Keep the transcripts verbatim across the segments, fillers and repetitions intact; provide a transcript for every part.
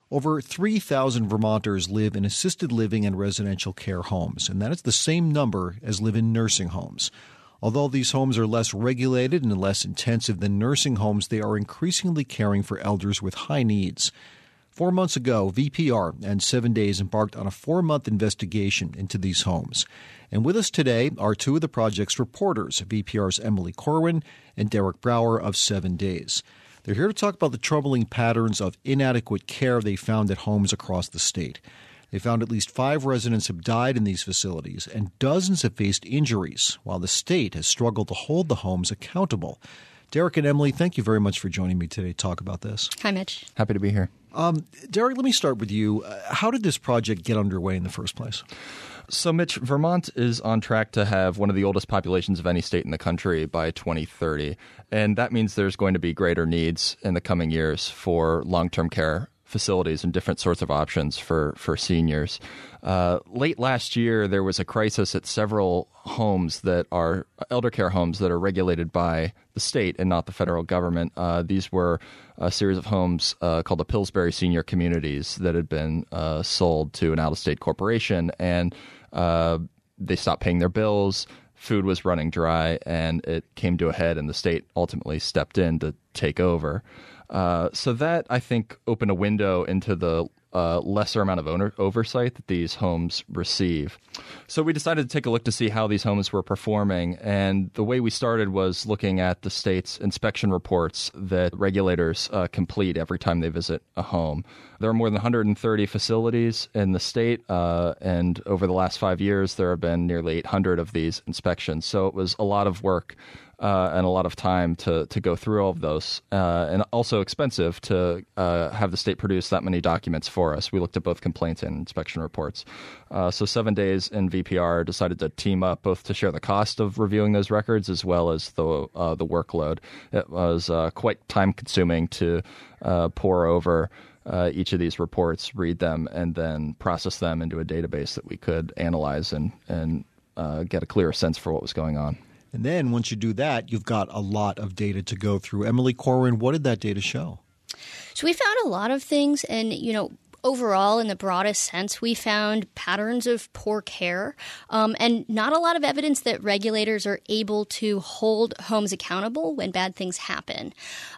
Over three thousand Vermonters live in assisted living and residential care homes, and that is the same number as live in nursing homes. Although these homes are less regulated and less intensive than nursing homes, they are increasingly caring for elders with high needs. Four months ago, V P R and Seven Days embarked on a four-month investigation into these homes. And with us today are two of the project's reporters, V P R's Emily Corwin and Derek Brower of Seven Days. They're here to talk about the troubling patterns of inadequate care they found at homes across the state. They found at least five residents have died in these facilities, and dozens have faced injuries, while the state has struggled to hold the homes accountable. Derek and Emily, thank you very much for joining me today to talk about this. Hi, Mitch. Happy to be here. Um, Derek, let me start with you. Uh, how did this project get underway in the first place? So, Mitch, Vermont is on track to have one of the oldest populations of any state in the country by twenty thirty. And that means there's going to be greater needs in the coming years for long-term care facilities and different sorts of options for, for seniors. Uh, late last year, there was a crisis at several homes that are elder care homes that are regulated by the state and not the federal government. Uh, these were a series of homes uh, called the Pillsbury Senior Communities that had been uh, sold to an out-of-state corporation, and uh, they stopped paying their bills. Food was running dry, and it came to a head, and the state ultimately stepped in to take over. Uh, so that, I think, opened a window into the uh, lesser amount of owner oversight that these homes receive. So we decided to take a look to see how these homes were performing. And the way we started was looking at the state's inspection reports that regulators uh, complete every time they visit a home. There are more than one hundred thirty facilities in the state, uh, and over the last five years, there have been nearly eight hundred of these inspections. So it was a lot of work Uh, and a lot of time to to go through all of those, uh, and also expensive to uh, have the state produce that many documents for us. We looked at both complaints and inspection reports. Uh, so Seven Days and V P R decided to team up both to share the cost of reviewing those records as well as the uh, the workload. It was uh, quite time consuming to uh, pour over uh, each of these reports, read them, and then process them into a database that we could analyze and and uh, get a clearer sense for what was going on. And then once you do that, you've got a lot of data to go through. Emily Corwin, what did that data show? So we found a lot of things, and, you know, overall, in the broadest sense, we found patterns of poor care um, and not a lot of evidence that regulators are able to hold homes accountable when bad things happen.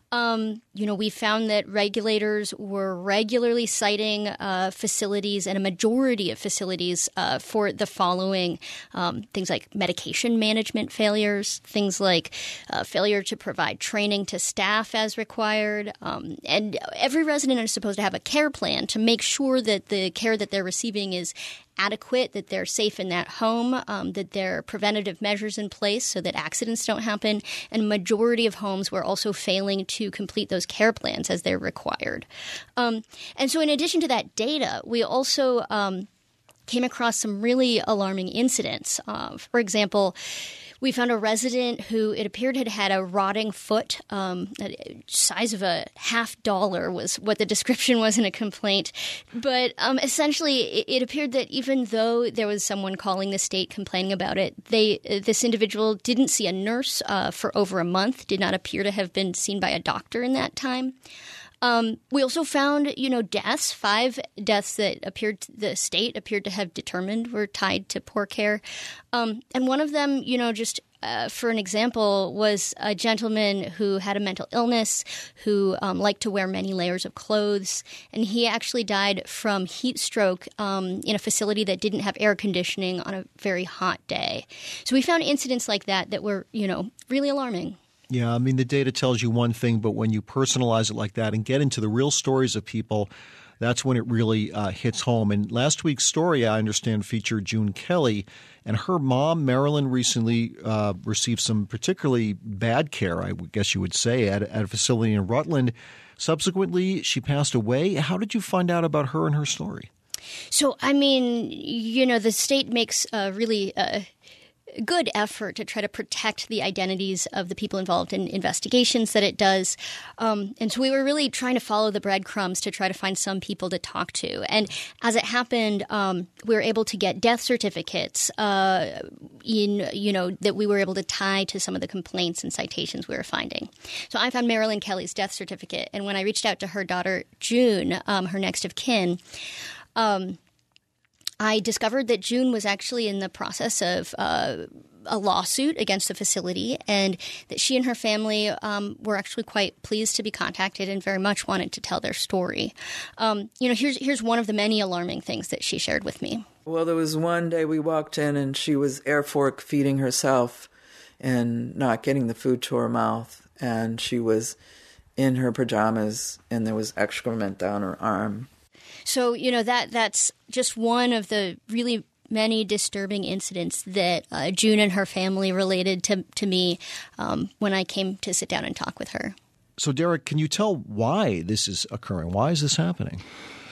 Um, you know, we found that regulators were regularly citing uh, facilities and a majority of facilities uh, for the following um, things like medication management failures, things like uh, failure to provide training to staff as required. Um, and every resident is supposed to have a care plan to make sure that the care that they're receiving is adequate, that they're safe in that home, um, that there are preventative measures in place so that accidents don't happen. And a majority of homes were also failing to complete those care plans as they're required. Um, and so in addition to that data, we also um, came across some really alarming incidents. Uh, for example, we found a resident who it appeared had had a rotting foot, um, the size of a half dollar was what the description was in a complaint. But um, essentially, it, it appeared that even though there was someone calling the state complaining about it, they this individual didn't see a nurse uh, for over a month, did not appear to have been seen by a doctor in that time. Um, we also found, you know, deaths, five deaths that appeared to, the state appeared to have determined were tied to poor care. Um, and one of them, you know, just uh, for an example, was a gentleman who had a mental illness, who um, liked to wear many layers of clothes. And he actually died from heat stroke um, in a facility that didn't have air conditioning on a very hot day. So we found incidents like that that were, you know, really alarming. Yeah, I mean, the data tells you one thing, but when you personalize it like that and get into the real stories of people, that's when it really uh, hits home. And last week's story, I understand, featured June Kelly, and her mom, Marilyn, recently uh, received some particularly bad care, I guess you would say, at, at a facility in Rutland. Subsequently, she passed away. How did you find out about her and her story? So, I mean, you know, the state makes uh, really uh, good effort to try to protect the identities of the people involved in investigations that it does. Um, and so we were really trying to follow the breadcrumbs to try to find some people to talk to. And as it happened, um, we were able to get death certificates uh, in, you know, that we were able to tie to some of the complaints and citations we were finding. So I found Marilyn Kelly's death certificate. And when I reached out to her daughter, June, um, her next of kin, um, I discovered that June was actually in the process of uh, a lawsuit against the facility, and that she and her family um, were actually quite pleased to be contacted and very much wanted to tell their story. Um, you know, here's here's one of the many alarming things that she shared with me. Well, there was one day we walked in and she was air fork feeding herself and not getting the food to her mouth, and she was in her pajamas and there was excrement down her arm. So, you know, that that's just one of the really many disturbing incidents that uh, June and her family related to, to me um, when I came to sit down and talk with her. So, Derek, can you tell why this is occurring? Why is this happening?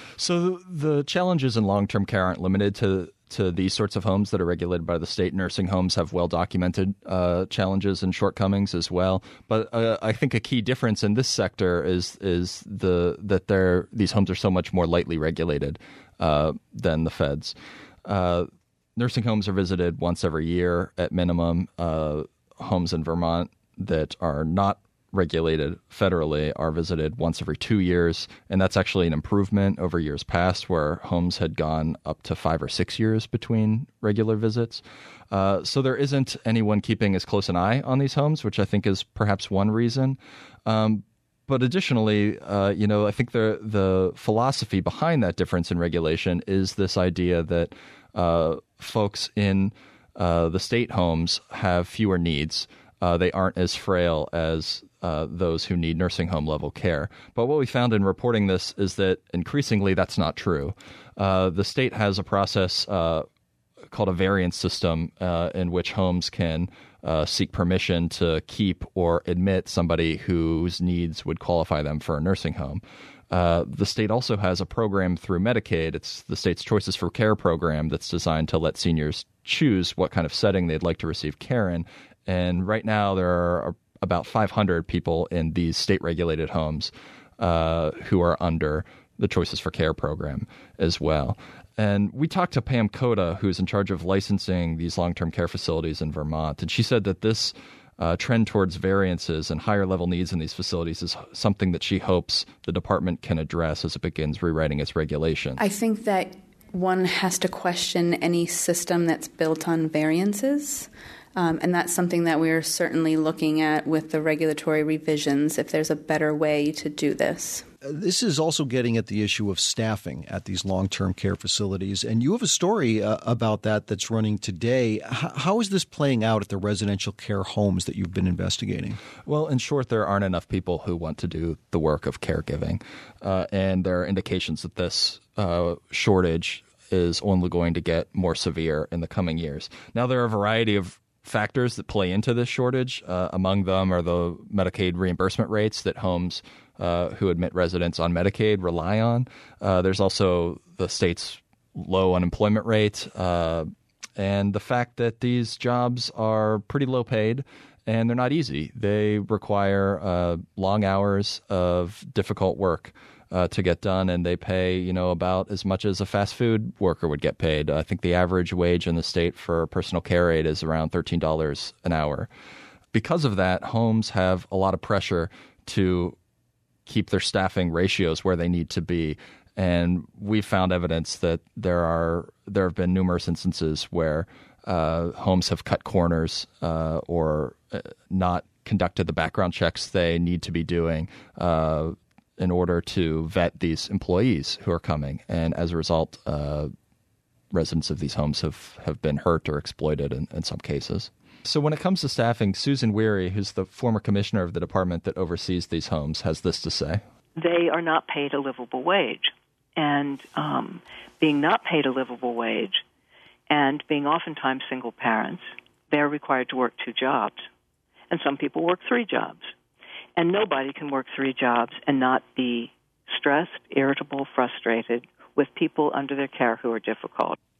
So the challenges in long-term care aren't limited to to these sorts of homes that are regulated by the state. Nursing homes have well-documented uh, challenges and shortcomings as well. But uh, I think a key difference in this sector is is the that they're, these homes are so much more lightly regulated uh, than the feds. Uh, nursing homes are visited once every year at minimum. Uh, homes in Vermont that are not regulated federally are visited once every two years. And that's actually an improvement over years past where homes had gone up to five or six years between regular visits. Uh, so there isn't anyone keeping as close an eye on these homes, which I think is perhaps one reason. Um, but additionally, uh, you know, I think the the philosophy behind that difference in regulation is this idea that uh, folks in uh, the state homes have fewer needs. Uh, they aren't as frail as uh, those who need nursing home level care. But what we found in reporting this is that increasingly that's not true. Uh, the state has a process uh, called a variance system uh, in which homes can uh, seek permission to keep or admit somebody whose needs would qualify them for a nursing home. Uh, the state also has a program through Medicaid. It's the state's Choices for Care program that's designed to let seniors choose what kind of setting they'd like to receive care in. And right now there are about five hundred people in these state-regulated homes uh, who are under the Choices for Care program as well. And we talked to Pam Cota, who's in charge of licensing these long-term care facilities in Vermont, and she said that this uh, trend towards variances and higher-level needs in these facilities is something that she hopes the department can address as it begins rewriting its regulations. I think that one has to question any system that's built on variances. Um, and that's something that we're certainly looking at with the regulatory revisions, if there's a better way to do this. This is also getting at the issue of staffing at these long-term care facilities. And you have a story uh, about that that's running today. H- how is this playing out at the residential care homes that you've been investigating? Well, in short, there aren't enough people who want to do the work of caregiving. Uh, and there are indications that this uh, shortage is only going to get more severe in the coming years. Now, there are a variety of factors that play into this shortage. Uh, among them are the Medicaid reimbursement rates that homes uh, who admit residents on Medicaid rely on. Uh, there's also the state's low unemployment rate uh, and the fact that these jobs are pretty low paid and they're not easy. They require uh, long hours of difficult work Uh, to get done, and they pay, you know, about as much as a fast food worker would get paid. I think the average wage in the state for a personal care aide is around thirteen dollars an hour. Because of that, homes have a lot of pressure to keep their staffing ratios where they need to be. And we found evidence that there are there have been numerous instances where uh, homes have cut corners uh, or uh, not conducted the background checks they need to be doing uh in order to vet these employees who are coming. And as a result, uh, residents of these homes have, have been hurt or exploited in, in some cases. So when it comes to staffing, Susan Weary, who's the former commissioner of the department that oversees these homes, has this to say. They are not paid a livable wage. And um, being not paid a livable wage and being oftentimes single parents, they're required to work two jobs. And some people work three jobs. And nobody can work three jobs and not be stressed, irritable, frustrated with people under their care who are difficult.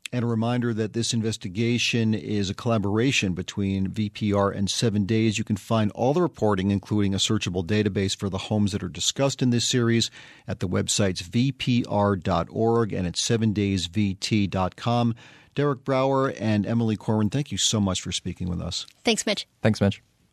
And a reminder that this investigation is a collaboration between V P R and Seven Days. You can find all the reporting, including a searchable database for the homes that are discussed in this series, at the websites v p r dot org and at seven days v t dot com. Derek Brower and Emily Corwin, thank you so much for speaking with us. Thanks, Mitch. Thanks, Mitch.